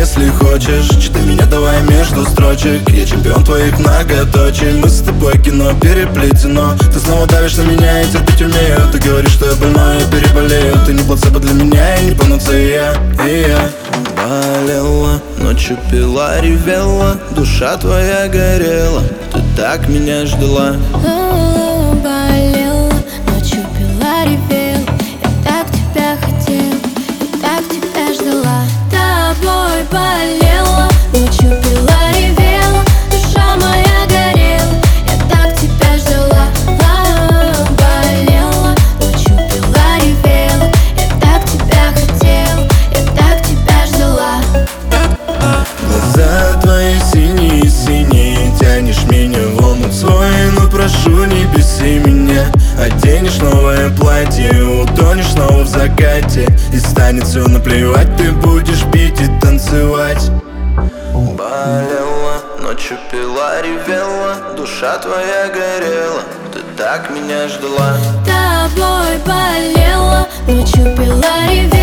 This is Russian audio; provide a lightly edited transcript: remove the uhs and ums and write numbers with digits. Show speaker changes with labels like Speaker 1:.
Speaker 1: если хочешь. Читай меня, давай между строчек. Я чемпион твоих многоточий. Мы с тобой кино переплетено. Ты снова давишь на меня, и терпеть умею. Ты говоришь, что я больной, я переболею. Ты не плацебо для меня, и не панацея. И я болела, ночью пила, ревела. Душа твоя горела, ты так меня ждала.
Speaker 2: Болела, ночью пила, ревела. Я так тебя хотела, я так тебя ждала. Тобой болела, ночью пила, ревела. Душа моя горела, я так тебя ждала. Болела, ночью пила, ревела. Я так тебя хотела, я так тебя ждала.
Speaker 1: Глаза твои синие-синие, тянешь меня в омут свой. Но прошу, не беси меня. Оденешь новое платье, утонешь снова в закате. И станет все наплевать, ты будешь пить и танцевать. Болела, ночью пила, ревела. Душа твоя горела, ты так меня ждала.
Speaker 2: Тобой болела, ночью пила, ревела.